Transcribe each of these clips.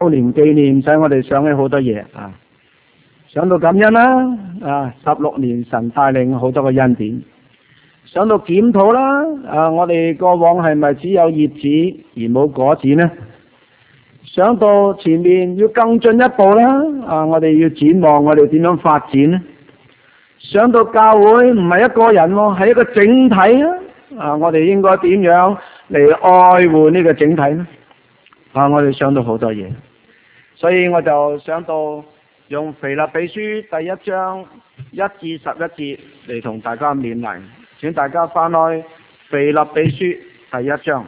周年紀念使我哋想起好多嘢啊，想到感恩啦，16年神帶領好多個恩典，想到檢討啦，我哋過往係咪只有葉子而冇果子呢？想到前面要更進一步啦，我哋要展望我哋點樣發展呢？想到教會唔係一個人喎，係一個整體我哋應該點樣嚟愛護呢個整體呢？我哋想到好多嘢，所以我就想到用腓立比書第1章1至11節嚟同大家勉勵，請大家翻開腓立比書第1章，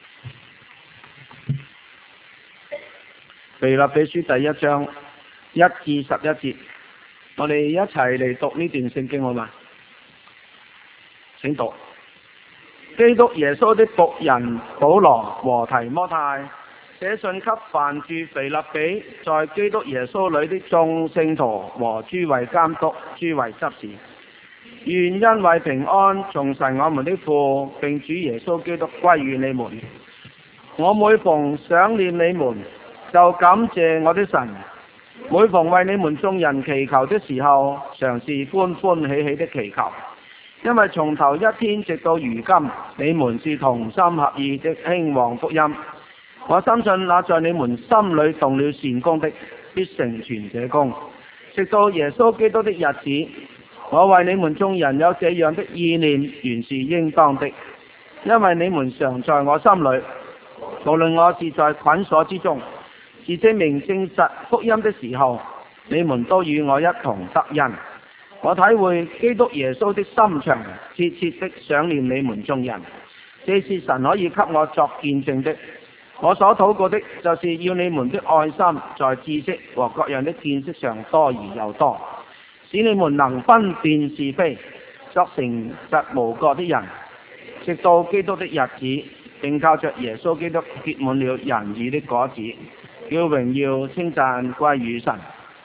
腓立比書第1章1至11節，我哋一齊嚟讀呢段聖經好嗎？請讀。基督耶穌的僕人保羅和提摩太，寫信給凡住腓立比，在基督耶穌裏的眾聖徒和諸位監督、諸位執事，願恩惠平安從神我們的父並主耶穌基督歸於你們。我每逢想念你們，就感謝我的神；每逢為你們眾人祈求的時候，常是歡歡喜喜的祈求，因為從頭一天直到如今，你們是同心合意的興旺福音。我深信那在你們心裏動了善工的，必成全這工，直到耶穌基督的日子。我為你們眾人有這樣的意念，原是應當的，因為你們常在我心裏，無論我是在捆鎖之中，是證明證實福音的時候，你們都與我一同得恩。我體會基督耶穌的心腸，切切的想念你們眾人，這是神可以給我作見證的。我所禱告的，就是要你們的愛心在知識和各樣的見識上多而又多，使你們能分辨是非，作誠實無過的人，直到基督的日子，並靠着耶穌基督結滿了仁義的果子，叫榮耀稱讚歸於神。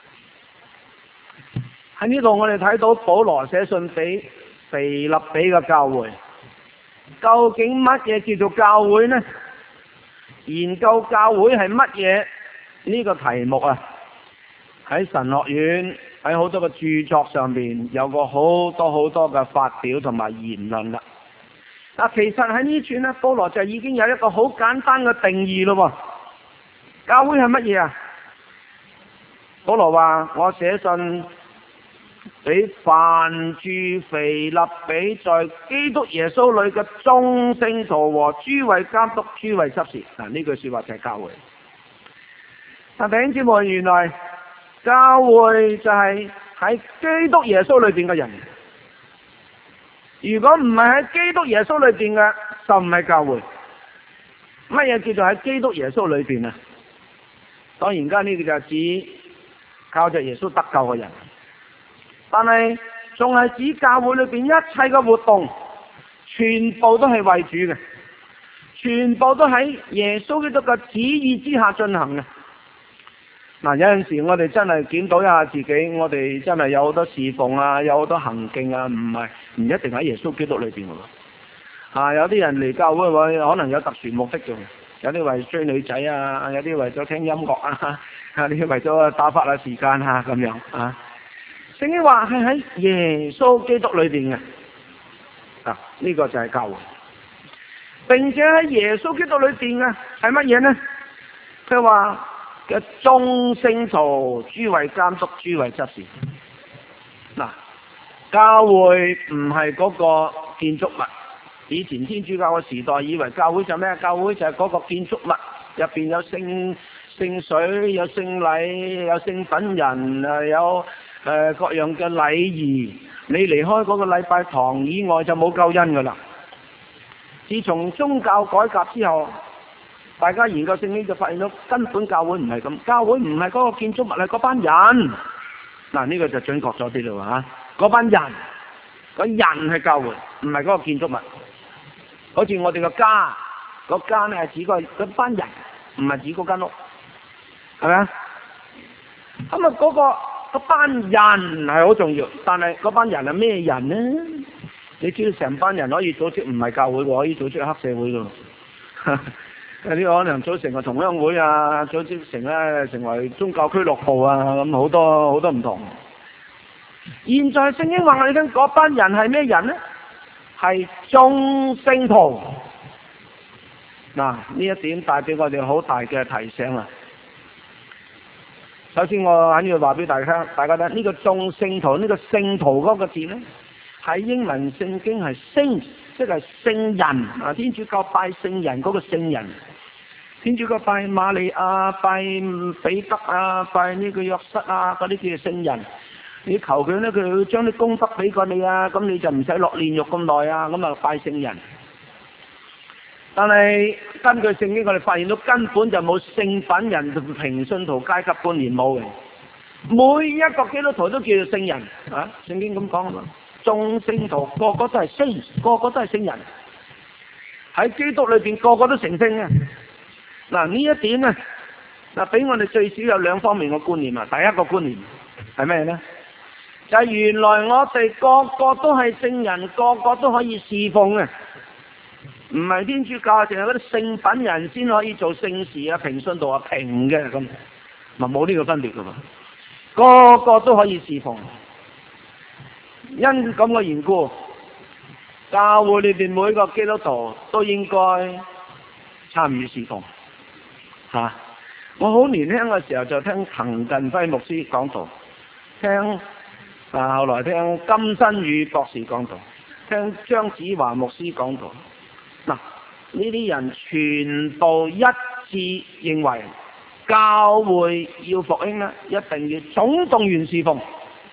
喺呢度我哋睇到保羅寫信俾腓立比嘅教會，究竟乜嘢叫做教會呢？研究教會係乜嘢呢個題目喺神學院喺好多嘅著作上面有過好多嘅發表同埋言論啦。其實喺呢處呢，保羅就已經有一個好簡單嘅定義咯。教會係乜嘢啊？保羅話：我寫信俾凡住腓立比，在基督耶穌裏嘅眾聖徒和諸位監督、諸位執事。呢句說話就係教會。弟兄姊妹，原來教會就係喺基督耶穌裏邊嘅人。如果唔係喺基督耶穌裏邊嘅，就唔係教會。乜嘢叫做喺基督耶穌裏邊啊？當然間呢個就係指靠着耶穌得救嘅人。但係仲係指教會裏邊一切嘅活動，全部都係為主嘅，全部都喺耶穌基督嘅旨意之下進行嘅。有陣時我哋真係檢討一下自己，我哋真係有好多侍奉有好多行徑唔一定喺耶穌基督裏邊喎。有啲人嚟教會可能有特殊目的嘅，有啲為追女仔有啲為咗聽音樂有啲為咗打發下時間咁樣聖經話係喺耶穌基督裏邊嘅，呢個就係教會，並且喺耶穌基督裏邊嘅係乜嘢呢？佢話嘅眾聖徒、諸位監督、諸位執事。教會唔係嗰個建築物。以前天主教嘅時代以為教會就咩？教會就係嗰個建築物，入邊有聖水、有聖禮、有聖品人有各樣嘅禮儀，你離開嗰個禮拜堂以外就冇救恩噶啦。自從宗教改革之後，大家研究聖經就發現到根本教會唔係咁，教會唔係嗰個建築物，係嗰班人。呢個就準確咗啲啦嗰班人，嗰人係教會，唔係嗰個建築物。好似我哋個家，個家咧係指嗰班人，唔係指嗰間屋，係咪啊？咁嗰班人係好重要，但係嗰班人係咩人呢？你知道成班人可以組織唔係教會，可以組織黑社會噶， 呢個可能組成個同鄉會啊，組織成為宗教俱樂部啊，咁好多唔同。現在聖經話我哋聽嗰班人係咩人呢？係眾聖徒。嗱，呢一點帶俾我哋好大嘅提醒啊！首先我喺呢度話俾大家聽，呢個眾聖徒呢個聖徒嗰個字呢，喺英文聖經係 saint， 即係聖人啊！天主教拜聖人嗰個聖人，天主教拜瑪利亞、拜彼得啊、拜呢個約瑟啊嗰啲叫聖人。你求佢呢，佢會將啲功德俾過你啊，咁你就唔使落煉獄咁耐啊，咁啊拜聖人。但係根據聖經，我哋發現到根本就冇聖品人同平信徒階級觀念冇嘅，每一個基督徒都叫做聖人啊！聖經咁講啊嘛，眾聖徒個個都係聖，個個都係聖人，喺基督裏邊個個都成聖嘅。嗱，呢一點呢，嗱俾我哋最少有兩方面嘅觀念啊。第一個觀念係咩呢？就係原來我哋個個都係聖人，個個都可以侍奉嘅。唔係天主教，淨係嗰啲聖品人先可以做聖事啊，平信徒啊平嘅咁，咪冇呢個分別噶嘛，個個都可以侍奉。因咁嘅緣故，教會裏邊每個基督徒都應該參與侍奉。我好年輕嘅時候就聽滕近輝牧師講道，聽後來聽金新宇博士講道，聽張子華牧師講道。嗱，呢啲人全部一致認為教會要復興咧，一定要總動員侍奉，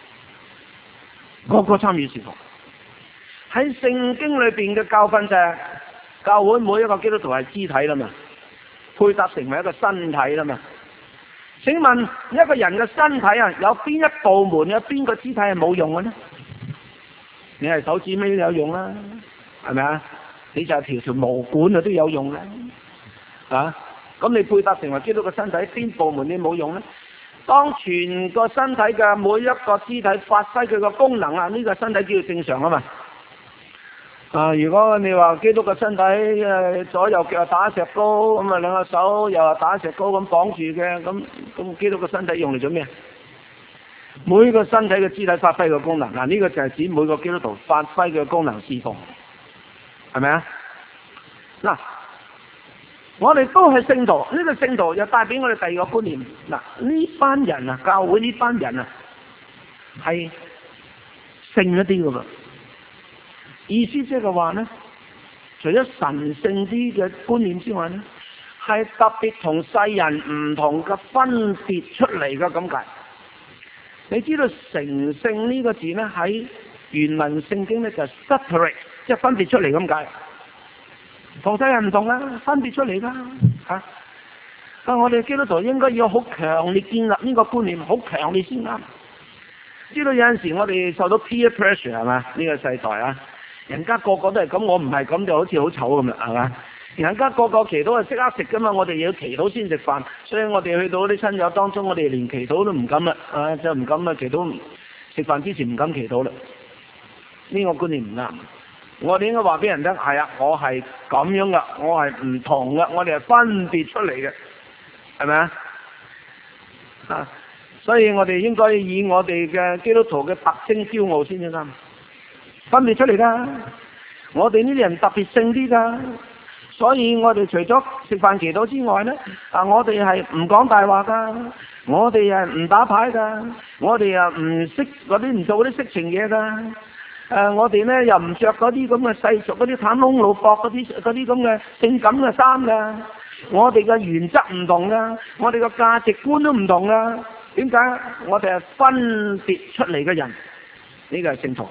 個個參與侍奉。喺聖經裏邊嘅教訓就係，教會每一個基督徒係肢體啦嘛，配搭成為一個身體啦嘛。請問一個人嘅身體啊，有邊一部門有邊個肢體係冇用嘅呢？你係手指尾都有用啦，係咪啊？你就係條毛管啊都有用啦，咁你配搭成為基督嘅身體，邊部門你冇用呢？當全個身體嘅每一個肢體發揮佢個功能啊，呢個身體叫做正常啊嘛。如果你話基督嘅身體左右腳打石膏，咁啊兩個手又打石膏咁綁住嘅，咁基督嘅身體用嚟做咩？每個身體嘅肢體發揮個功能，呢個就係指每個基督徒發揮嘅功能侍奉。係咪啊？嗱，我哋都係聖徒，呢個聖徒又帶俾我哋第二個觀念。嗱，呢班人啊，教會呢班人啊，係聖一啲噶噃。意思即係話呢，除咗神聖啲嘅觀念之外呢，係特別同世人唔同嘅分別出嚟嘅咁解。你知道成聖呢個字呢，喺原文聖經呢，就係 separate。即係分別出嚟咁解，同世人唔同啦，分別出嚟啦嚇。我哋基督徒應該要好強烈建立呢個觀念，好強烈先啱。知道有陣時我哋受到 peer pressure 係嘛？呢個世代啊，人家個個都係咁，我唔係咁就好似好醜咁啦，係嘛？人家個個祈禱係即刻食噶嘛，我哋要祈禱先食飯，所以我哋去到啲親友當中，我哋連祈禱都唔敢啦，就唔敢啦，祈禱食飯之前唔敢祈禱啦。呢個觀念唔啱。我哋應該話俾人聽，係啊，我係咁樣噶，我係唔同噶，我哋係分別出嚟嘅，係咪啊？所以我哋應該以我哋嘅基督徒嘅特徵驕傲先至啱，分別出嚟噶。我哋呢啲人特別聖啲噶，所以我哋除咗食飯祈禱之外咧，我哋係唔講大話噶，我哋係唔打牌噶，我哋又唔識嗰啲唔做嗰啲色情嘢噶。我哋咧又唔着嗰啲咁嘅世俗嗰啲袒胸露膊嗰啲咁嘅性感嘅衫噶，我哋嘅原則唔同噶，我哋嘅價值觀都唔同噶。點解？我哋係分別出嚟嘅人，呢個係聖徒。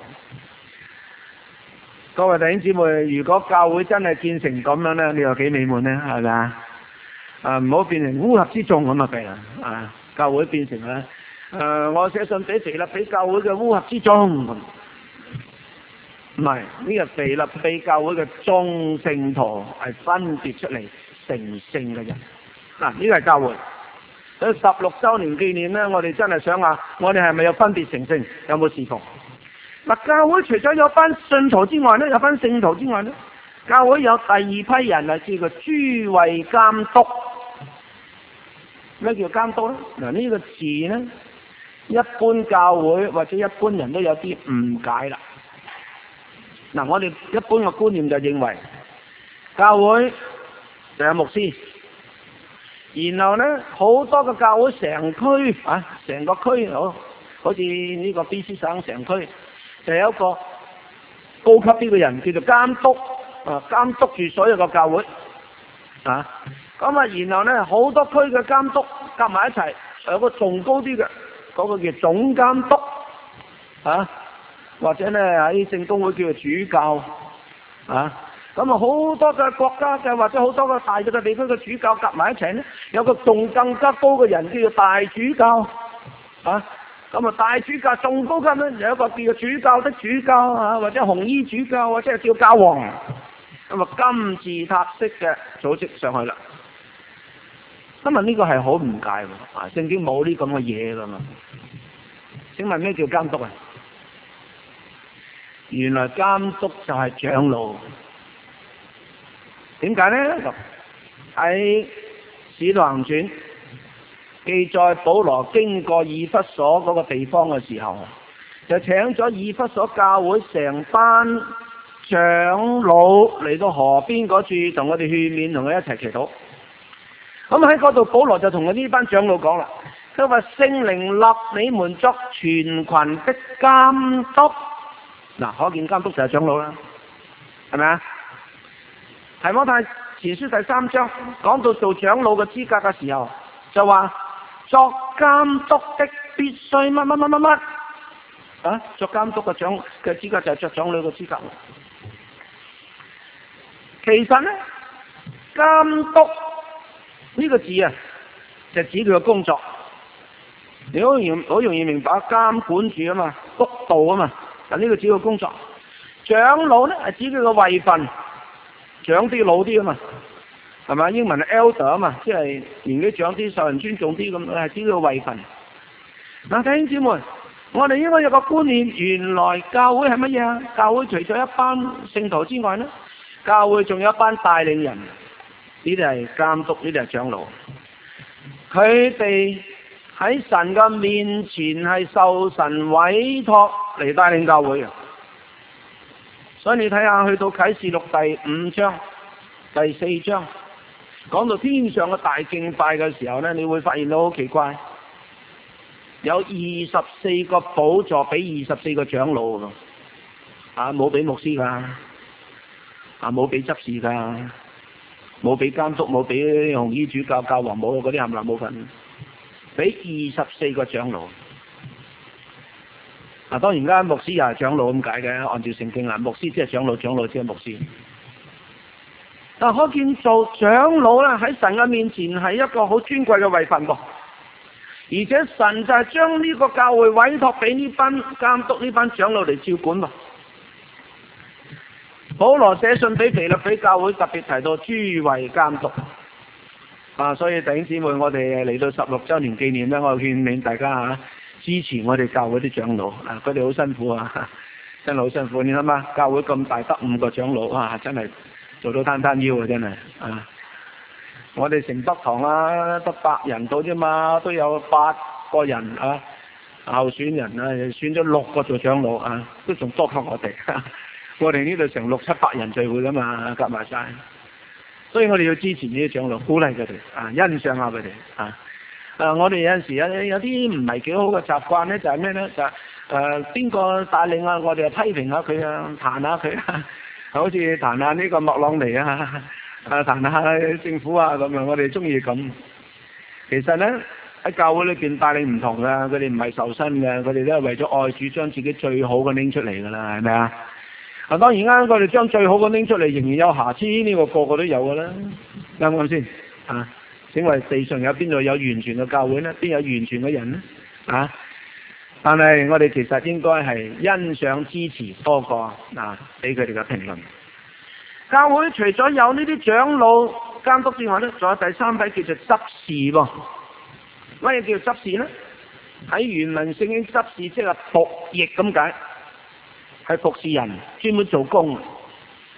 各位弟兄姊妹，如果教會真係建成咁樣咧，你又幾美滿咧？係咪啊？唔好變成烏合之眾咁啊！弊啦，教會變成咧，我寫信俾腓立比教會嘅烏合之眾。唔係，呢個腓立比教會嘅眾聖徒係分別出嚟成聖嘅人。嗱，呢個係教會。所以16週年紀念咧，我哋真係想下，我哋係咪有分別成聖？有冇侍奉？嗱，教會除咗有班信徒之外咧，有班聖徒之外咧， 教會有第二批人係叫做諸位監督。咩叫監督咧？嗱，呢個字咧，一般教會或者一般人都有啲誤解啦。嗱，我哋一般嘅觀念就認為教會就有牧師，然後咧好多個教會成區成個區好似呢個 BC 省成區就有一個高級啲嘅人叫做監督，監督住所有嘅教會咁然後咧好多區嘅監督夾埋一齊，有個仲高啲嘅嗰個叫總監督或者咧喺聖公會叫做主教咁好多嘅國家嘅或者好多個大嘅地區嘅主教夾埋一齊咧，有個仲更加高嘅人叫做大主教大主教仲高級咧，有一個叫做主教的主教或者紅衣主教或者係叫教皇，金字塔式嘅組織上去啦。今日呢個係好誤解喎，聖經冇呢咁嘅嘢噶嘛。請問咩叫監督啊？原來監督就係長老。點解呢？喺使徒行傳記載保羅經過以弗所嗰個地方嘅時候，就請咗以弗所教會成班長老嚟到河邊嗰處，同我哋勸勉，同佢一齊祈禱。咁喺嗰度，保羅就同佢呢班長老講啦，佢話聖靈立你們作全群的監督。嗱，可見監督就係長老啦，係咪啊？提摩太前書第3章講到做長老嘅資格嘅時候，就話作監督的必須乜乜乜乜乜作監督嘅資格就係作長老嘅資格。其實呢，監督呢個字就指佢嘅工作，你好容易明白，監管住嘛，督導嘛，但呢個指佢嘅工作。長老呢係指佢嘅位份，長啲老啲嘛，係嘛？英文係 elder 嘛，即係年紀長啲，受人尊重啲咁，係指佢嘅位份。嗱，弟兄姊妹，我哋應該有個觀念，原來教會係乜嘢啊？教會除咗一班聖徒之外呢，教會仲有一班帶領人。呢啲係監督，呢啲係長老，佢哋喺神嘅面前係受神委託嚟帶領教會嘅。所以你睇下去到啟示錄第5章、第4章，講到天上嘅大敬拜嘅時候呢，你會發現到好奇怪，有24個寶座俾24個長老㗎，冇俾牧師㗎，冇俾執事㗎。冇俾監督，冇俾紅衣主教、教皇，冇嗰啲冚唪唥冇份，俾24個長老。當然間牧師又係長老咁解嘅，按照聖經啦，牧師即係長老，長老即係牧師。但可見做長老咧，喺神嘅面前係一個好尊貴嘅位份噃，而且神就係將呢個教會委託俾呢班監督、呢班長老嚟照管噃。保羅寫信俾腓立比教會，特別提到諸位監督所以弟兄姊妹，我哋嚟到16週年紀念咧，我勸勉大家支持我哋教會啲長老佢哋好辛苦真係好辛苦。你諗下，教會咁大得5個長老真係做到攤攤腰真係我哋成德堂得100人到啫嘛，都有8個人候選人選咗6個做長老都仲多過我哋。我哋呢度成600、700人聚會噶嘛，夾埋晒，所以我哋要支持呢啲長老，鼓勵佢哋欣賞下佢哋我哋有陣時有啲唔係幾好嘅習慣咧，就係咩咧？就邊個帶領我哋就批評下佢彈下佢好似彈下呢個莫朗尼彈下政府咁樣，我哋中意咁。其實咧喺教會裏邊帶領唔同噶，佢哋唔係受薪嘅，佢哋都係為咗愛主，將自己最好嘅拎出嚟噶啦，係咪啊？當然啦，我哋將最好嘅拎出嚟，仍然有瑕疵，呢個個個都有噶啦，啱唔啱先？請問地上有邊度有完全嘅教會呢？邊有完全嘅人呢？但係我哋其實應該係欣賞支持多過俾佢哋嘅評論。教會除咗有呢啲長老監督之外呢，仲有第3批叫做執事噃。乜嘢叫執事呢？喺原文聖經執事即係僕役咁解。係服侍人，專門做工。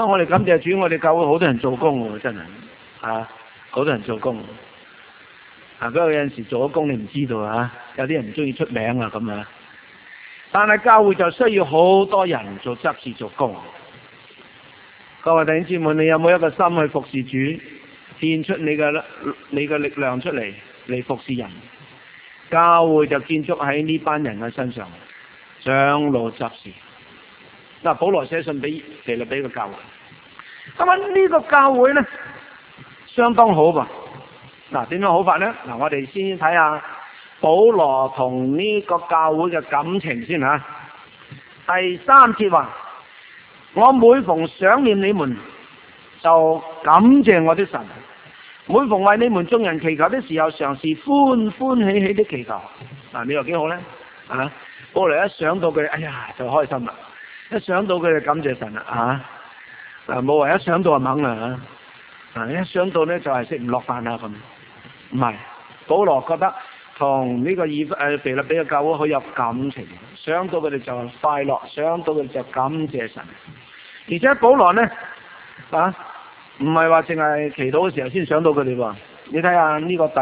我哋感謝主，我哋教會好多人做工喎，真係好多人做工。不過有陣時做咗工你唔知道有啲人唔中意出名咁啊。但係教會就需要好多人做執事做工。各位弟兄姊妹，你有冇一個心去服侍主，獻出你嘅力量出嚟服侍人？教會就建築喺呢班人嘅身上，長老執事。嗱，保羅寫信俾腓立比嘅教會，咁呢個教會呢，相當好噃。嗱，點樣好法呢？嗱，我哋先睇下保羅同呢個教會嘅感情先吓。第3節話：我每逢想念你們，就感謝我的神；每逢為你們眾人祈求的時候，常是歡歡喜喜的祈求。嗱，你話幾好呢？保羅一想到佢，哎呀就開心啦。一想到佢就感謝神啦，冇話一想到就猛啦，一想到呢就係食唔落飯啦咁。唔係，保羅覺得同呢個腓立比嘅教會好有感情，想到佢哋就快樂，想到佢哋就感謝神。而且保羅呢唔係話淨係祈禱嘅時候先想到佢哋喎。你睇下呢個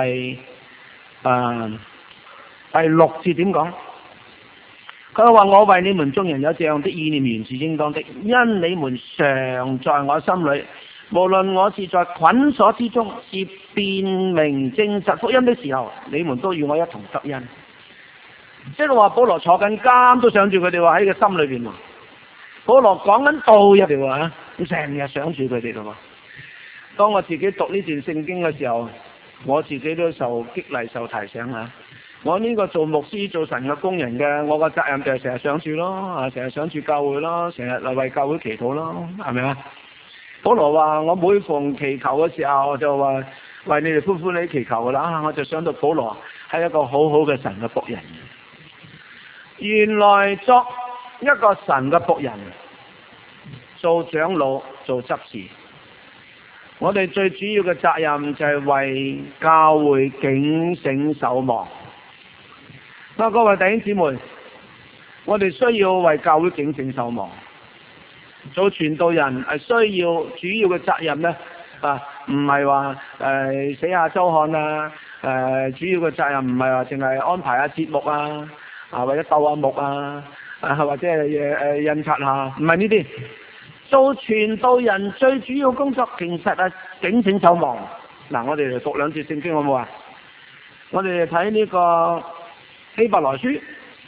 第6節點講？佢話：我為你們眾人有這樣的意念，原是應當的，因你們常在我心裏，無論我是在捆鎖之中，是辯明證實福音的時候，你們都與我一同得恩。即係話保羅坐緊監都想住佢哋喎，喺個心裏邊喎。保羅講緊道入嚟喎，咁成日想住佢哋咯。當我自己讀呢段聖經嘅時候，我自己都受激勵、受提醒嚇。我呢個做牧師、做神嘅工人嘅，我個責任就係成日想住咯，成日想住教會咯，成日嚟為教會祈禱咯，係咪啊？保羅話：我每逢祈求嘅時候，我就話為你哋歡歡喜祈求噶啦。我就想到保羅係一個好好嘅神嘅僕人。原來作一個神嘅僕人，做長老、做執事，我哋最主要嘅責任就係為教會警醒守望。各位弟兄姊妹，我哋需要為教會警醒守望。做傳道人係需要主要嘅責任呢，唔係話寫下周刊主要嘅責任唔係話淨係安排下節目或者鬥下木或者係印刷下，唔係呢啲。做傳道人最主要工作其實係警醒守望。嗱，我哋嚟讀2節聖經好唔好啊？我哋睇呢個希伯來書，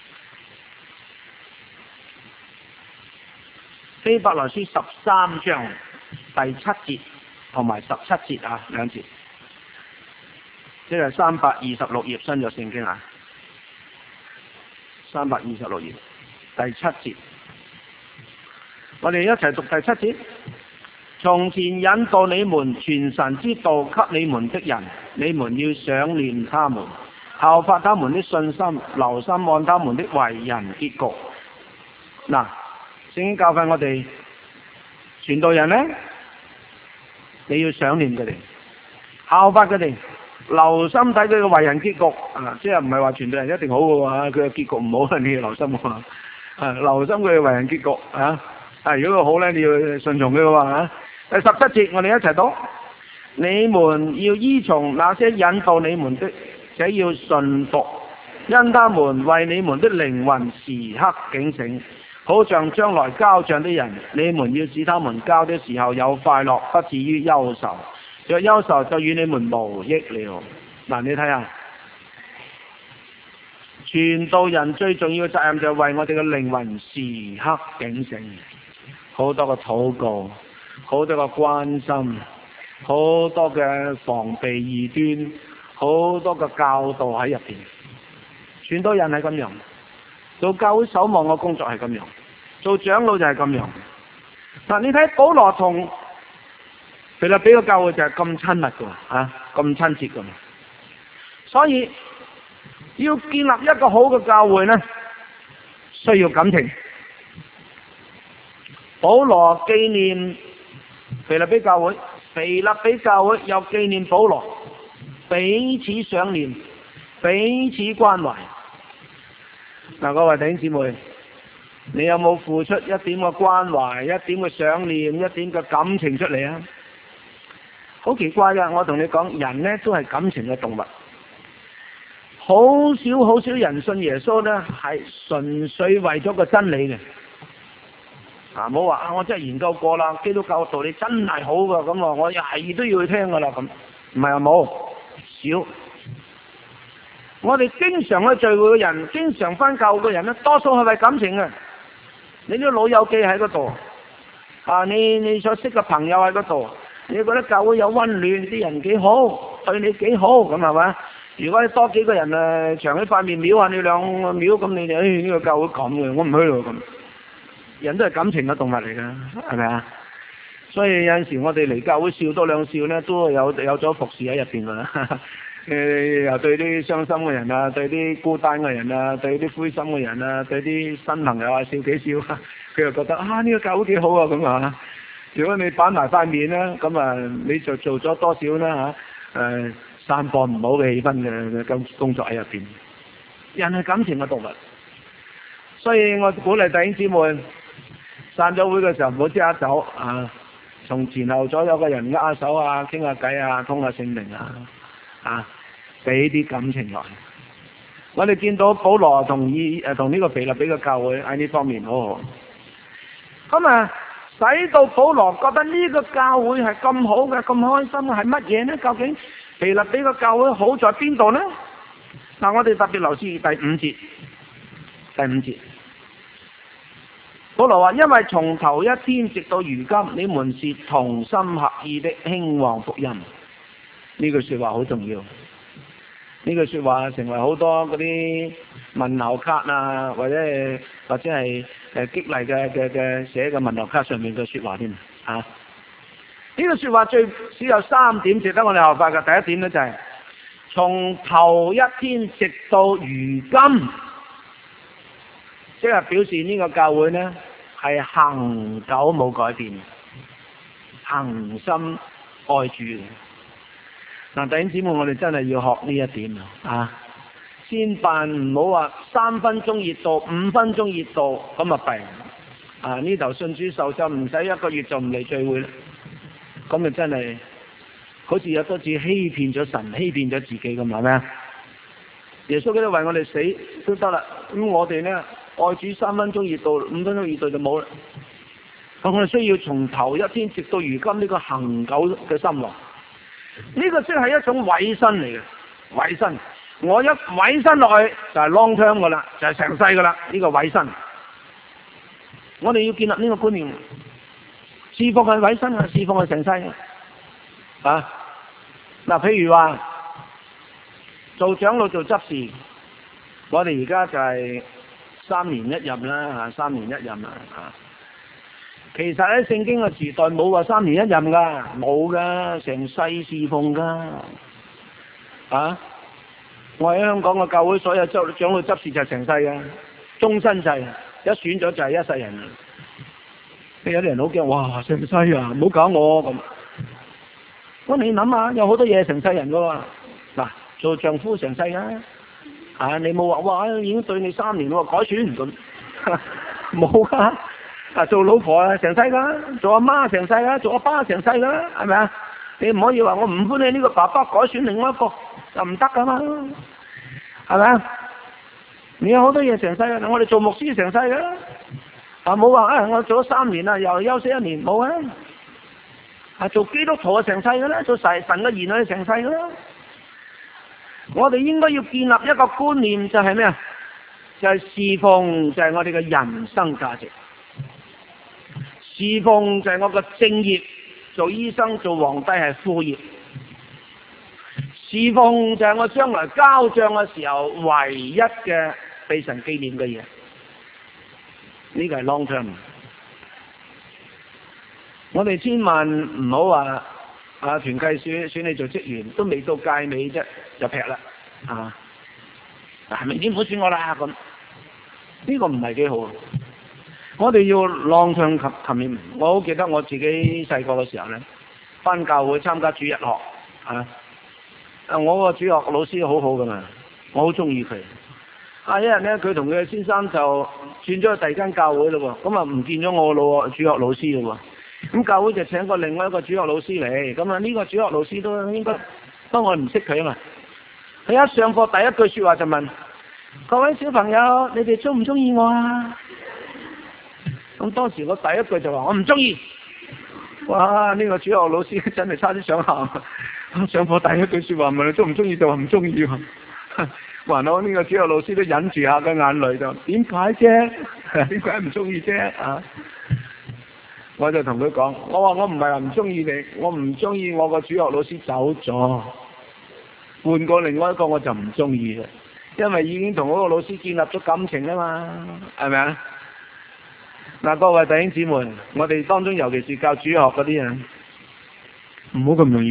希伯來書13章第7節同埋17節2節，即係326頁新約聖經326頁第7節，我哋一齊讀第7節。從前引導你們傳神之道給你們的人，你們要想念他們，效法他們的信心，留心按他們的為人結局。嗱，聖經教訓我哋傳道人呢，你要想念佢哋，效法佢哋，留心睇佢嘅為人結局。即係唔係話傳道人一定好嘅喎，佢嘅結局唔好你要留心喎。留心佢嘅為人結局如果佢好呢，你要順從佢嘅喎。第17節我哋一齊讀：你們要依從那些引導你們的，且要順服，因他們為你們的靈魂時刻警醒，好像將來交賬的人。你們要使他們交的時候有快樂，不至於憂愁。若憂愁，就與你們無益了。嗱，你睇下，傳道人最重要嘅責任就係為我哋嘅靈魂時刻警醒，好多嘅禱告，好多嘅關心，好多嘅防備異端，好多嘅教導喺入邊。傳道人係咁樣，做教會守望嘅工作係咁樣，做長老就係咁樣。嗱，你睇保羅同腓立比嘅教會就係咁親密嘅，咁親切嘅。所以要建立一個好嘅教會呢，需要感情。保羅紀念腓立比教會，腓立比教會又紀念保羅，彼此想念，彼此關懷。嗱，各位弟兄姊妹， 你有冇付出一點嘅關懷、一點嘅想念、一點嘅感情出嚟啊？好奇怪㗎！我同你講，人呢都係感情嘅動物。好少人信耶穌呢係純粹為咗個真理嘅。冇話我真係研究過啦，基督教道理真係好㗎，咁我係都要去聽㗎啦咁。唔係冇少。我哋經常去聚會嘅人，經常返教會嘅人呢，多數係為感情嘅。你啲老友記喺嗰度，你所識嘅朋友喺嗰度，你覺得教會有溫暖，啲人幾好，對你幾好，咁係咪？如果你多幾個人長喺塊面瞄下你兩個秒，咁你就呢個教會咁嘅，我唔去咯咁。人都係感情嘅動物嚟㗎，係咪啊？所以有陣時我哋嚟教會笑多兩笑呢，都有咗服侍喺入邊㗎啦。又對啲傷心嘅人啊，對啲孤單嘅人啊，對啲灰心嘅人啊，對啲新朋友啊笑幾笑，佢又覺得呢個教會幾好啊咁啊！如果你板埋塊面啦，咁你就做咗多少啦散播唔好嘅氣氛嘅工作喺入邊。人係感情嘅動物，所以我鼓勵弟兄姊妹散咗會嘅時候唔好即刻走啊，從前後左右嘅人握下手啊，傾下偈啊，通下聖靈啊，俾啲感情落去。我哋見到保羅同呢個腓立比嘅教會喺呢方面好好。咁使到保羅覺得呢個教會係咁好嘅，咁開心嘅係乜嘢呢？究竟腓立比嘅教會好在邊度呢？我哋特別留意第五節。保羅話：因為從頭一天直到如今，你們是同心合意的興旺福音。呢句說話好重要，呢句說話成為好多嗰啲問候卡啊，或者係激勵嘅寫嘅問候卡上面嘅說話添呢個說話最少有3點值得我哋學法嘅。第一點呢，就係從頭一天直到如今，即係表示呢個教會呢係恆久冇改變，恆心愛主。弟兄姊妹，我哋真係要學呢一點先辦，唔好話3分鐘熱度、5分鐘熱度咁弊。呢頭信主受浸唔使1個月就唔嚟聚會啦，咁真係好似有多次欺騙咗神、欺騙咗自己咁，係咪啊？耶穌基督為我哋死都得啦，咁我哋呢愛主3分鐘熱度、5分鐘熱度就冇啦。咁我哋需要從頭一天直到如今呢個恆久嘅心lòng。呢個先係一種委身嚟嘅，委身。我一委身落去就係 long term 噶啦，就係成世噶啦。呢個委身，我哋要建立呢個觀念。侍奉係委身啊，侍奉係成世啊。譬如話做長老做執事，我哋而家就係3年1任啦，3年1任啦。其實喺聖經嘅時代冇話3年1任噶，冇噶，成世侍奉噶。我喺香港嘅教會所有長老執事就係成世嘅，終身制，一選咗就係一世人。有啲人好驚，哇，成世啊，唔好搞我咁。你諗下，有好多嘢成世人噶喎。做丈夫成世啊，你冇話哇，已經對你3年喎，改選咁，冇噶。做老婆成世噶，做阿媽成世噶，做阿爸成世噶，係咪啊？你唔可以話我唔歡喜呢個爸爸，改選另外一個就唔得噶嘛，係咪啊？你有好多嘢成世噶，我哋做牧師成世噶，冇話我做咗3年啦，又休息1年，冇做基督徒成世噶啦，做神嘅兒女成世噶啦。我哋應該要建立一個觀念，就係咩啊？就係侍奉，就係我哋嘅人生價值。侍奉就係我嘅正業，做醫生做皇帝係副業。侍奉就係我將來交賬嘅時候唯一嘅被神紀念嘅嘢。呢個係 long term。我哋千萬唔好話團契選你做職員，都未到界尾啫就劈啦。明年唔好選我啦咁，呢個唔係幾好。我哋要 long term commitment。我好記得我自己細個嘅時候呢，返教會參加主日學我個主日學老師好好噶嘛，我好中意佢。 一日咧，佢同佢嘅先生就轉咗去第二間教會咯喎，咁啊唔見咗我老主學老師咯喎，咁教會就請過另外一個主學老師嚟，咁啊呢個主學老師都應該當我唔識佢啊嘛，佢一上課第一句説話就問各位小朋友，你哋中唔中意我啊？咁當時我第一句就話我唔中意，哇！呢個主學老師真係差啲想喊，上課第一句説話問你中唔中意就話唔中意喎。還好呢個主學老師都忍住下嘅眼淚就點解啫？點解唔中意啫？啊！我就同佢講，我話我唔係話唔中意你，我唔中意我個主學老師走咗，換過另外一個我就唔中意啦，因為已經同嗰個老師建立咗感情啊嘛，係咪啊？嗱，各位弟兄姊妹，我哋當中尤其是教主學嗰啲人，唔好咁容易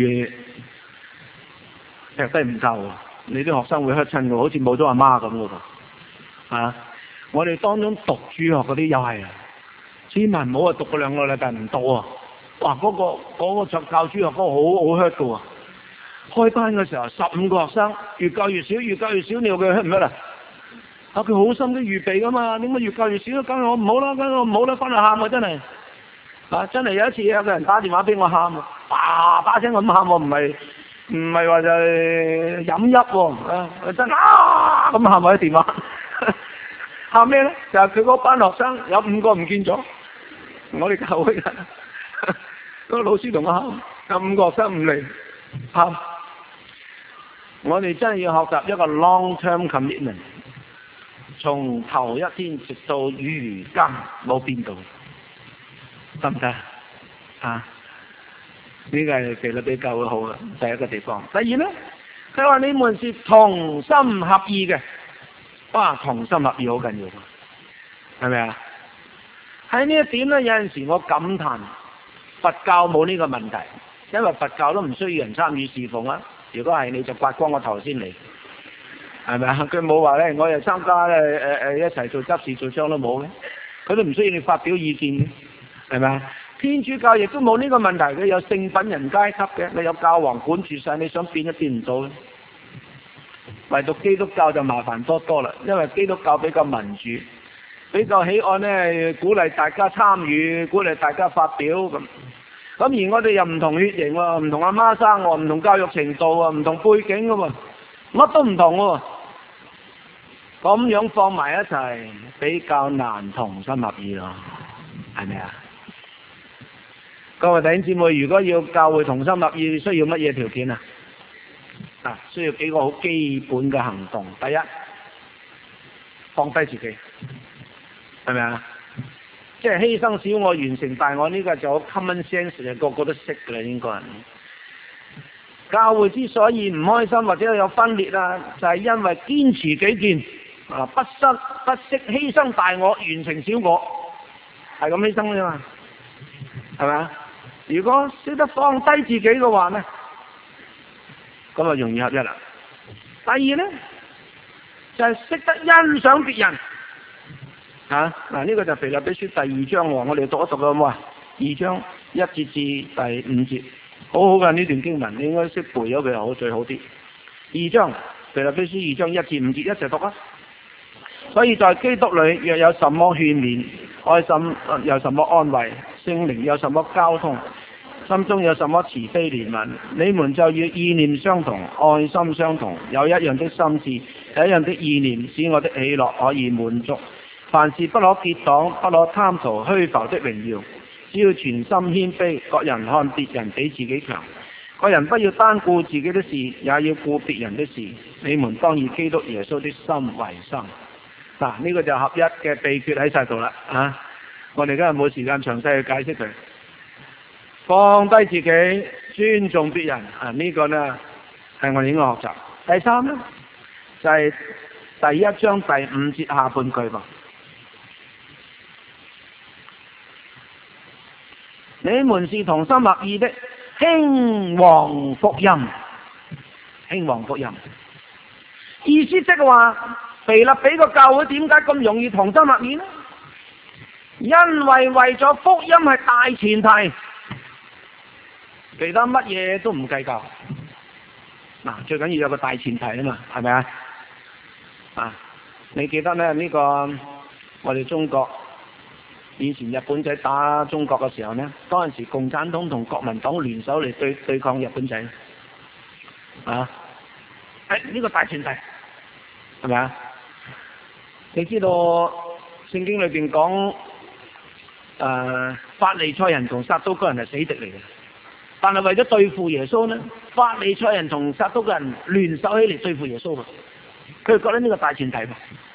踢低唔夠啊！你啲學生會 hurt 親嘅，好似冇咗阿媽咁嘅喎。啊！我哋當中讀主學嗰啲又係啊，千萬唔好啊讀嗰兩個禮拜唔到啊！哇！嗰個教主學嗰個好 hurt 嘅喎。開班嘅時候15個學生，越教越少，越教越少，你話佢 hurt 唔 hurt 啊？佢好心都預備噶嘛，點解越教越少？梗係我唔好啦，梗係我唔好啦，翻嚟喊啊！真係真係有一次有個人打電話俾我喊啊，把聲咁喊，我唔係話就係飲泣喎，真咁喊埋啲電話，喊咩咧？就係佢嗰班學生有5個唔見咗，我哋教會嘅嗰個老師同我喊，有5個學生唔嚟喊，我哋真係要學習一個 long-term commitment。從頭一天直到如今冇變到，得唔得啊？呢個係腓立比教會好嘅第一個地方。第二呢，佢話你們是同心合意嘅，哇！同心合意好緊要，係咪啊？喺呢一點呢，有陣時我感嘆佛教冇呢個問題，因為佛教都唔需要人參與侍奉啊。如果係你就刮光個頭先嚟。係咪啊？佢冇話咧，我又參加咧一齊做執事做章都冇嘅，佢都唔需要你發表意見嘅，係咪啊？天主教亦都冇呢個問題，佢有聖品人階級嘅，你有教皇管住晒，你想變都變唔到。唯獨基督教就麻煩多啦，因為基督教比較民主，比較喜愛咧鼓勵大家參與，鼓勵大家發表咁。咁而我哋又唔同血型喎，唔同阿媽生喎，唔同教育程度喎，唔同背景㗎喎。乜都唔同喎，咁樣放埋一齊比較難同心合意咯，係咪啊？各位弟兄姊妹，如果要教會同心合意，需要乜嘢條件啊？需要幾個好基本嘅行動。第一，放低自己，係咪啊？即係犧牲小我，完成大我，呢個就好 common sense 嘅，個個都識㗎啦，應該。教會之所以唔開心或者有分裂啊，就係因為堅持己見不惜犧牲大我，完成小我，係咁犧牲啫嘛，係咪啊？如果識得放低自己嘅話呢，咁就容易合一啦。第二呢，就係識得欣賞別人呢個就腓立比書第2章喎，我哋讀一讀好唔好啊？2章1節至第5節。好好嘅呢段經文，你應該識背咗佢好最好啲。2章腓立比書2章1至5節一齊讀啊！所以在基督裏若有什麼勸勉，愛心有什麼安慰，聖靈有什麼交通，心中有什麼慈悲憐憫，你們就要意念相同，愛心相同，有一樣的心志，有一樣的意念，使我的喜樂可以滿足。凡事不可結黨，不可貪圖虛浮的榮耀。只要全心謙卑，各人看別人比自己強，各人不要單顧自己的事，也要顧別人的事。你們當以基督耶穌的心為心。呢個就合一嘅秘訣喺晒度啦。我哋今日冇時間詳細去解釋佢。放低自己，尊重別人。呢個呢係我哋應該學習。第三呢，就係第1章第5節下半句噃。你們是同心合意的，興旺福音，興旺福音。意思即係話，腓立比個教會點解咁容易同心合意呢？因為為咗福音係大前提，其他乜嘢都唔計較。最緊要有個大前提啊嘛，係咪啊？ 你記得咧呢個我哋中國以前日本仔打中國嘅時候呢，嗰陣時共產黨同國民黨聯手嚟對抗日本仔啊！呢個大前提係咪啊？你知道聖經裏邊講法利賽人同撒都該人係死敵嚟嘅，但係為咗對付耶穌呢，法利賽人同撒都該人聯手起嚟對付耶穌，佢哋覺得呢個大前提噃。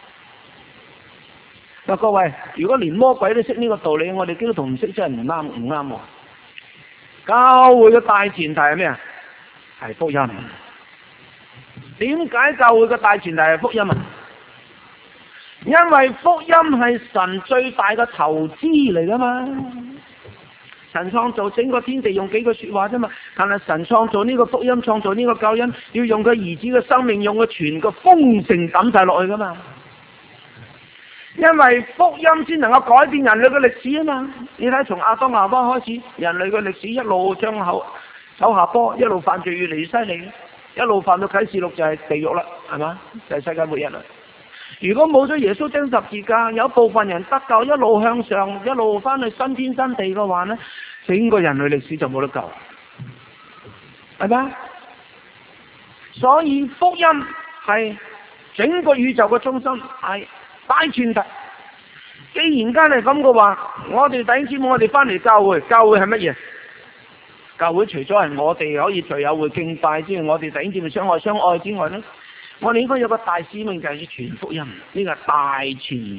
嗱，各位，如果連魔鬼都識呢個道理，我哋基督徒唔識真係唔啱喎。教會嘅大前提係咩啊？係福音。點解教會嘅大前提係福音啊？因為福音係神最大嘅投資嚟噶嘛。神創造整個天地用幾句說話啫嘛，但係神創造呢個福音，創造呢個救恩，要用佢兒子嘅生命，用佢全個豐盛抌晒落去噶嘛。因為福音先能夠改變人類嘅歷史啊嘛！你睇從亞當夏娃開始，人類嘅歷史一路向後走下坡，一路犯罪越嚟越犀利，一路犯到啟示錄就係地獄啦，係嘛？就係世界末日啦。如果冇咗耶穌釘十字架，有部分人得救，一路向上，一路翻去新天新地嘅話呢，整個人類歷史就冇得救，係咪？所以福音係整個宇宙嘅中心，係大前提。既然間係咁嘅話，我哋弟兄姊妹，我哋翻嚟教會，教會係乜嘢？教會除咗係我哋可以聚友會敬拜之外，我哋弟兄姊妹相愛之外呢，我哋應該有個大使命，就係要傳福音，呢個係大前提。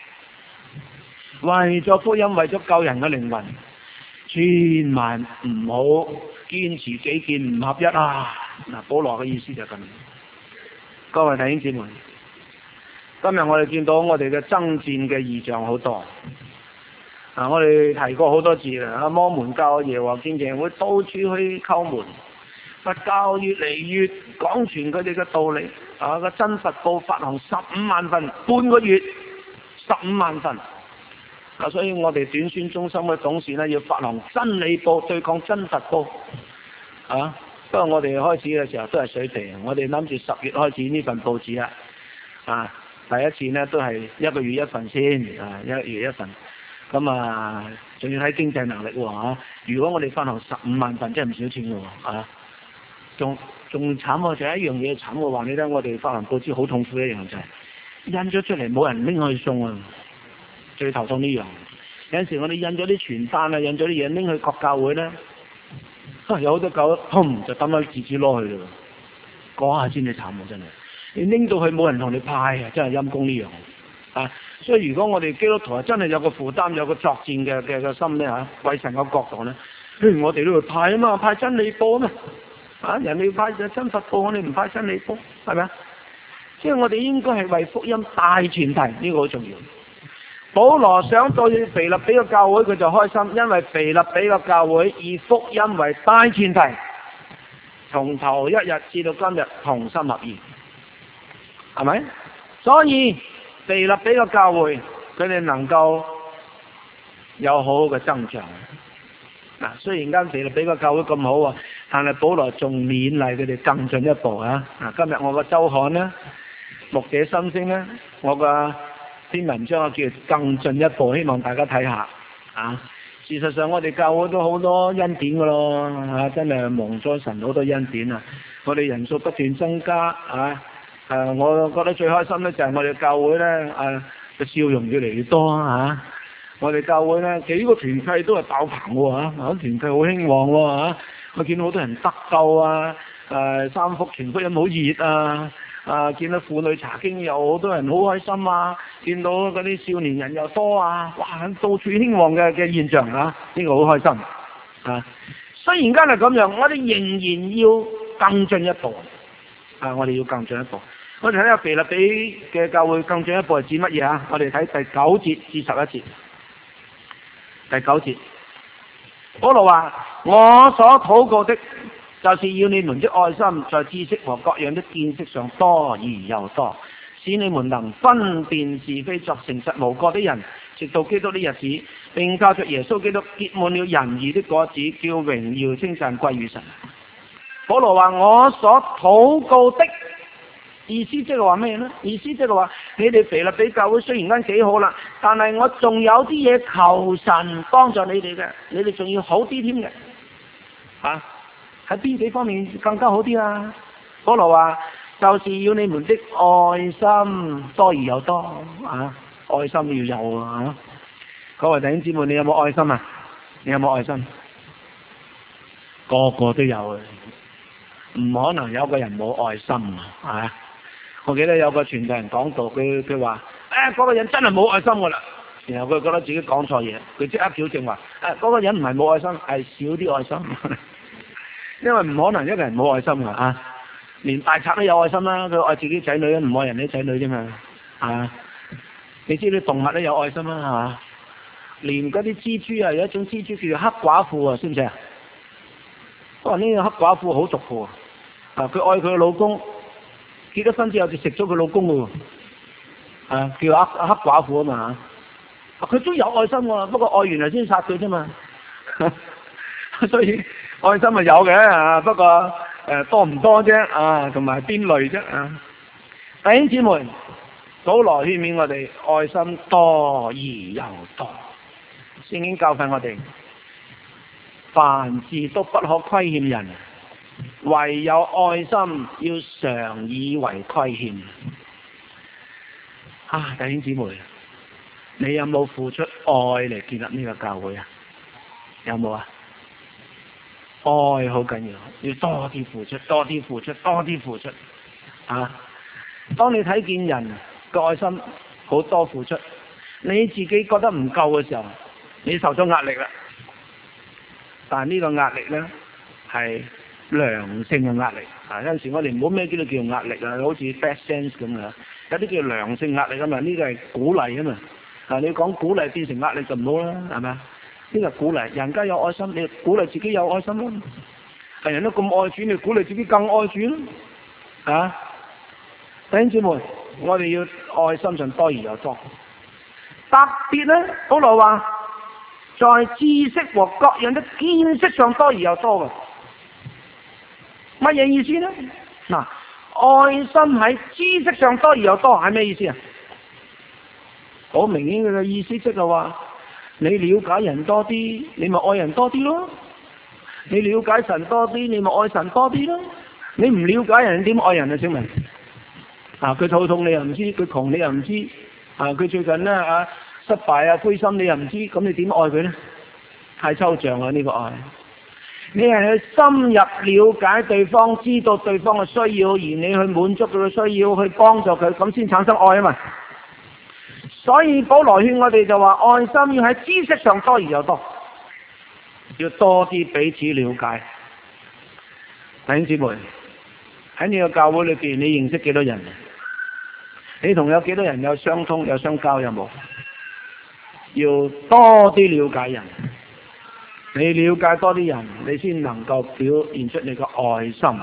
為咗福音，為咗救人嘅靈魂，千萬唔好堅持己見唔合一啊！嗱，保羅嘅意思就係咁。各位弟兄姊妹，今日我哋見到我哋嘅爭戰嘅異象好多。我哋提過好多次啦，摩門教、耶和華見證會到處去叩門，佛教越嚟越廣傳佢哋嘅道理。個真佛報發行15萬份，半個月15萬份。所以我哋短宣中心嘅董事呢，要發行真理報對抗真佛報。不過我哋開始嘅時候都係水皮，我哋諗住10月開始呢份報紙啦。第一次呢都係1個月1份先，1月1份。咁仲要睇經濟能力喎。如果我哋發行15萬份，真係唔少錢喎。仲慘喎，就係一樣嘢慘喎。話你聽，我哋發行報紙好痛苦一樣就係印咗出嚟冇人拎去送啊，最頭痛呢樣。有陣時我哋印咗啲傳單啊，印咗啲嘢拎去各教會咧，有好多教砰就抌喺自己攞去啦。講下先至慘喎，真係。你拎到去冇人同你派啊，真係陰公呢樣。所以如果我哋基督徒真係有個負擔，有個作戰嘅心咧為神嘅角度咧，我哋都要派啊嘛，派真理報啊嘛，人哋要派真佛報，我哋唔派真理報，係咪啊？即係我哋應該係為福音大前提，呢個好重要。保羅想到腓立比嘅教會，佢就開心，因為腓立比嘅教會以福音為大前提，從頭一日至到今日同心合意，係咪？所以腓立比嘅教會，佢哋能夠有好好嘅增長。雖然間腓立比嘅教會咁好啊，但係保羅仲勉勵佢哋更進一步啊！今日我個周刊呢，牧者心聲呢，我個篇文章叫更進一步，希望大家睇下。事實上我哋教會都好多恩典噶咯，真係蒙咗神好多恩典啊！我哋人數不斷增加我覺得最開心咧就係我哋教會咧嘅笑容越嚟越多我哋教會咧幾個團契都係爆棚喎團契好興旺喎我見到好多人得救三福傳福音好熱見到婦女查經又好多人好開心見到嗰啲少年人又多哇到處興旺嘅現象呢個好開心雖然間係咁樣，我哋仍然要更進一步我哋要更進一步。我哋睇下腓立比嘅教會更進一步係指乜嘢我哋睇第9節至11節。第9節，保羅話：我所禱告的，就是要你們的愛心在知識和各樣的見識上多而又多，使你們能分辨是非，作誠實無過的人，直到基督的日子，並靠着耶穌基督結滿了仁義的果子，叫榮耀稱讚歸於神。保羅話：我所禱告的， 意思即係話咩呢？意思即係話你哋腓立比教會雖然間幾好啦，但係我仲有啲嘢求神幫助你哋嘅，你哋仲要好啲添嘅。喺邊幾方面更加好啲啊？保羅話就是要你們的愛心多而又多愛心要有各位弟兄姊妹，你有冇愛心啊？你有冇愛心？個個都有嘅，唔可能有個人冇愛心我記得有個傳道人講道，佢話嗰個人真係冇愛心噶啦，然後佢覺得自己講錯嘢，佢即刻矯正話嗰個人唔係冇愛心，係少啲愛心。因為唔可能一個人冇愛心噶連大賊都有愛心啦，佢愛自己仔女，唔愛人啲仔女啫嘛你知啲動物都有愛心啦，係嘛？連嗰啲蜘蛛有一種蜘蛛叫做黑寡婦知唔知啊？呢個黑寡婦好毒嘅佢愛佢嘅老公，結咗婚之後就食咗佢老公嘅叫黑寡婦嘛佢都有愛心喎，不過愛完就先殺佢啫嘛所以愛心係有嘅不過多唔多啫同埋邊類啫弟兄姊妹，保羅勸勉我哋愛心多而又多。聖經教訓我哋，凡事都不可虧欠人，唯有愛心要常以為虧欠。弟兄姊妹，你有冇付出愛嚟建立呢個教會有冇愛好緊要，要多啲付出，多啲付出，多啲付出當你睇見人嘅愛心好多付出，你自己覺得唔夠嘅時候，你受咗壓力啦。但係呢個壓力呢，係良性嘅壓力有陣時我哋唔好咩叫做壓力好似 bad sense 咁有啲叫良性壓力呢個係鼓勵嘛你講鼓勵變成壓力就唔好啦，係咪呢個鼓勵，人家有愛心，你鼓勵自己有愛心咯。係人都咁愛主，你鼓勵自己更愛主咯弟兄姊妹，我哋要愛心上多而又多。特別呢，保羅話在知識和各樣的見識上多而又多嘅，乜嘢意思呢？愛心喺知識上多而又多係咩意思好明顯嘅意思即係話，你了解人多啲，你咪愛人多啲咯；你了解神多啲，你咪愛神多啲咯。你唔了解人點愛人啊？小明佢肚痛你又唔知，佢窮你又唔知，佢最近呢失敗灰心你又唔知，咁你點愛佢呢？太抽象啦呢個愛。你係去深入了解對方，知道對方嘅需要，而你去滿足佢嘅需要，去幫助佢，咁先產生愛嘛。所以保羅勸我哋就話，愛心要喺知識上多而又多，要多啲彼此了解。弟兄姊妹，喺呢個教會裏邊，你認識幾多人？你同有幾多人有相通有相交？有冇？要多啲了解人，你了解多啲人，你先能夠表現出你個愛心。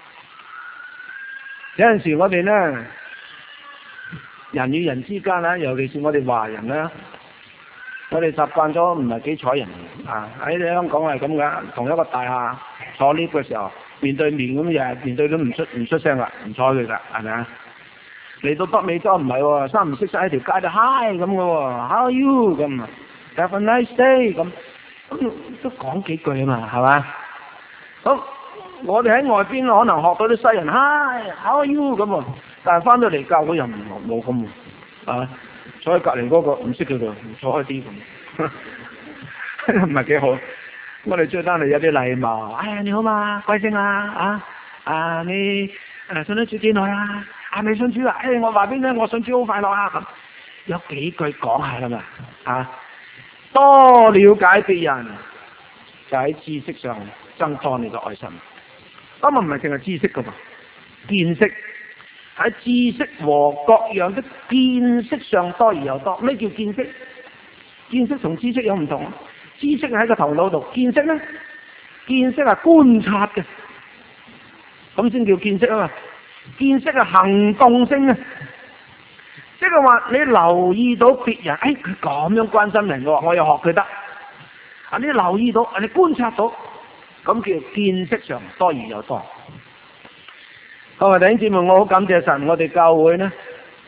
有陣時我哋呢，人與人之間尤其是我哋華人呢，我哋習慣咗唔係幾睬人喺香港係咁噶，同一個大廈坐 lift 嘅時候，面對面咁日日面對都唔出聲啦，唔睬佢噶，係咪嚟到北美洲唔係喎，三唔識七喺條街度 hi 咁嘅喎 ，how are you 咁，have a nice day 咁都講幾句啊嘛，係嘛？咁我哋喺外邊可能學到啲西人 hi，how are you 咁但係翻到嚟教會又冇咁坐喺隔離嗰個唔識佢就唔坐開啲咁，唔係幾好。我哋最單係有啲禮貌，你好嘛，貴姓你信咗主幾耐啊？未信主我話俾你聽，我信主好快樂咁，有幾句講下啦嘛多了解別人，就喺知識上增多你嘅愛心。咁唔係淨係知識噶嘛，見識喺知識和各樣的見識上多而又多。咩叫見識？見識同知識有唔同。知識喺個頭腦度，見識呢？見識係觀察嘅，咁先叫見識啊嘛。見識係行動性嘅，即係話你留意到別人，佢咁樣關心人嘅，我又學佢得。你留意到，你觀察到，咁叫見識上多而又多。 各位弟兄姊妹，我好感謝神，我哋教會呢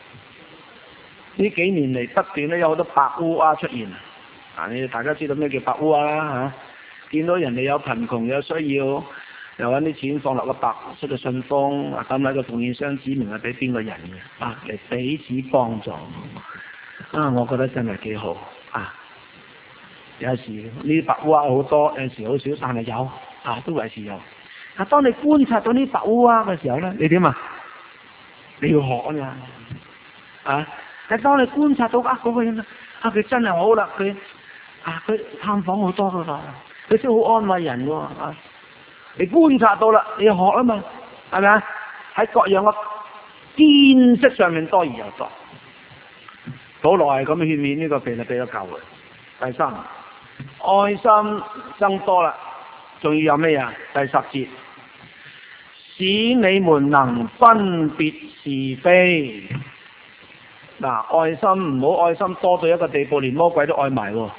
幾年嚟不斷都有好多白烏鴉出現。你哋大家知道咩叫白烏鴉啦嚇？見到人哋有貧窮有需要，又揾啲錢放落個白色嘅信封，抌喺個奉獻箱指明係俾邊個人嘅，嚟彼此幫助。我覺得真係幾好啊！有時呢啲白烏鴉好多，有時好少，但係有都維持有。當你觀察到呢白烏鴉嘅時候咧，你點啊？你要學啊！但當你觀察到嗰個人佢真係好啦，佢探訪好多噶啦，佢真係好安慰人喎你觀察到啦，你要學啊嘛，係咪啊？喺各樣嘅見識上面多而又多。保羅係咁勸勉呢個腓立比嘅教會。第三，愛心增多啦，仲要有咩啊？第10節，使你們能分別是非。愛心唔好愛心多到一個地步，連魔鬼都愛埋喎。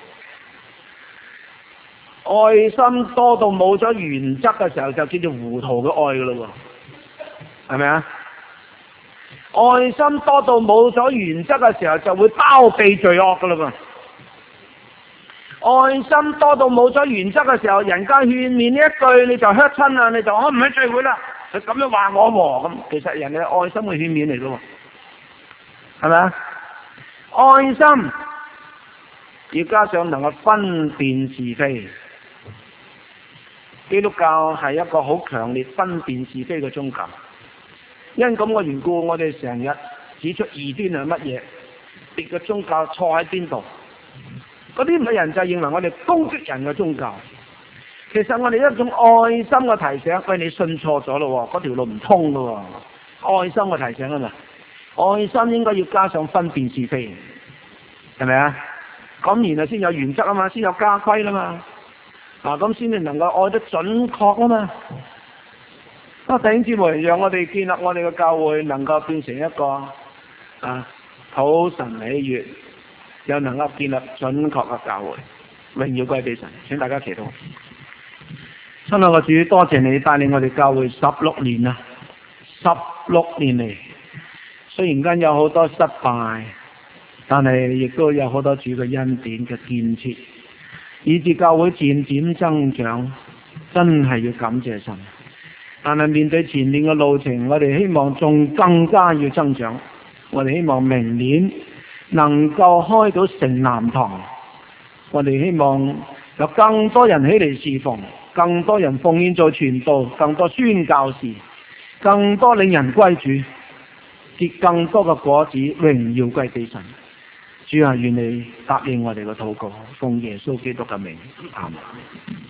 愛心多到冇咗原則嘅時候，就叫做糊塗嘅愛噶咯喎，係咪啊？愛心多到冇咗原則嘅時候，就會包庇罪惡噶咯喎。愛心多到冇咗原則嘅時候，人家勸勉呢一句你就 hurt 親啦，你就我唔喺聚會啦，佢咁樣話我喎，咁其實人哋愛心嘅勸勉嚟噶喎，係咪啊？愛心要加上能夠分辨是非。基督教係一個好強烈分辨是非嘅宗教，因咁嘅緣故，我哋成日指出異端係乜嘢，別嘅宗教錯喺邊度。嗰啲唔係人就認為我哋攻擊人嘅宗教。其實我哋一種愛心嘅提醒，喂，你信錯咗咯，嗰條路唔通咯。愛心嘅提醒啊嘛，愛心應該要加上分辨是非，係咪啊？咁然後先有原則啊嘛，先有家規啦嘛。咁先至能夠愛得準確啊嘛！弟兄姊妹，讓我哋建立我哋嘅教會，能夠變成一個討神喜悅，又能夠建立準確嘅教會，榮耀歸俾神。請大家祈禱。親愛嘅主，多謝你帶領我哋教會16年啦，16年嚟，雖然間有好多失敗，但係亦都有好多主嘅恩典嘅建設。以致教會漸漸增長，真係要感謝神。但係面對前面嘅路程，我哋希望仲更加要增長。我哋希望明年能夠開到城南堂，我哋希望有更多人起嚟侍奉，更多人奉獻做傳道，更多宣教士，更多領人歸主，結更多嘅果子，榮耀歸俾神。主啊，願你答應我哋嘅禱告，奉耶穌基督嘅名，阿們。